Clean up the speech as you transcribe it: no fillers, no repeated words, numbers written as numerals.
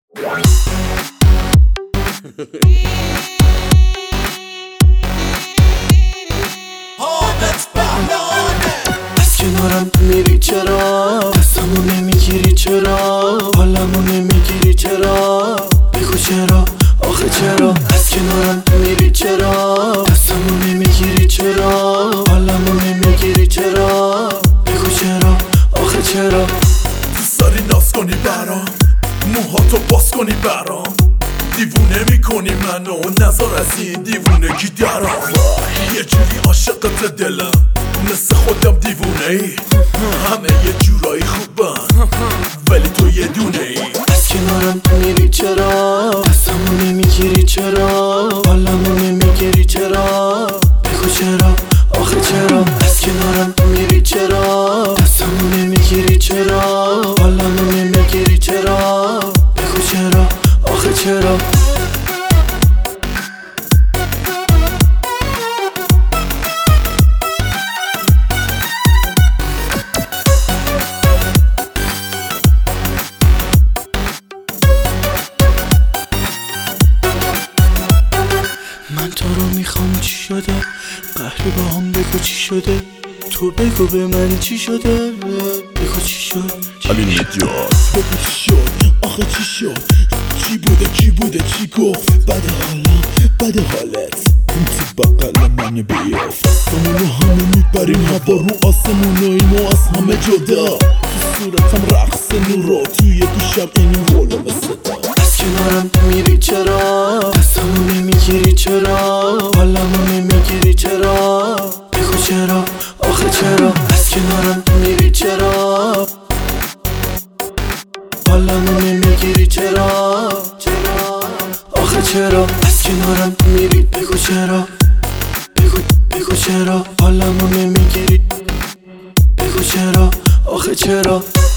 از کنارم میری چرا؟ دستمو نمیگیری چرا؟ حالمو نمیگیری چرا؟ بگو چرا؟ آخه چرا؟ از کنارم میری چرا؟ دستمو نمیگیری چرا؟ حالمو نمیگیری چرا؟ بگو چرا؟ آخه چرا؟ دوست داری ناز کنی برام، موهاتو باز کنی برام، دیوونه میکنی منو، نظر از این دیوونگی درام. یه جوری عاشقت دلم، مثل خودم دیوونه ای، همه یه جورایی خوبن ولی تو یه دونه ای. از کنارم میری چرا؟ دستمو نمیگیری چرا؟ حالمو نمیگیری چرا؟ بگو چرا؟ آخه چرا؟ از کنارم میری چرا؟ دستمو نمیگیری چرا؟ حالمو نمیگیری چرا؟ بگو چرا؟ آخه چرا؟ من تو رو میخوام، چی شده؟ قهری با هم بگو چی شده؟ تو بگو به من چی شده؟ بگو چی شد؟ علی نجات بگو چی شد؟ آخه چی شد؟ چی بوده چی گفت؟ بده حالم بده حالت، اون تو بقل من بیافت، همونو همه میبریم هوا رو آسموناییم و از همه جدا، تو صورتم رقص نورا، توی گوشم این قوله مثل دا. از کنارم میری چرا؟ دستمو نمیگیری چرا؟ حالمو نمیگیری چرا؟ بگو چرا؟ آخه چرا؟ از کنارم میری چرا؟ حالمو نمیگیری چرا؟ آخه چرا؟ از کنارم میری، بگو چرا؟ بگو چرا؟ حالمو نمیگیری، بگو چرا؟ آخه چرا؟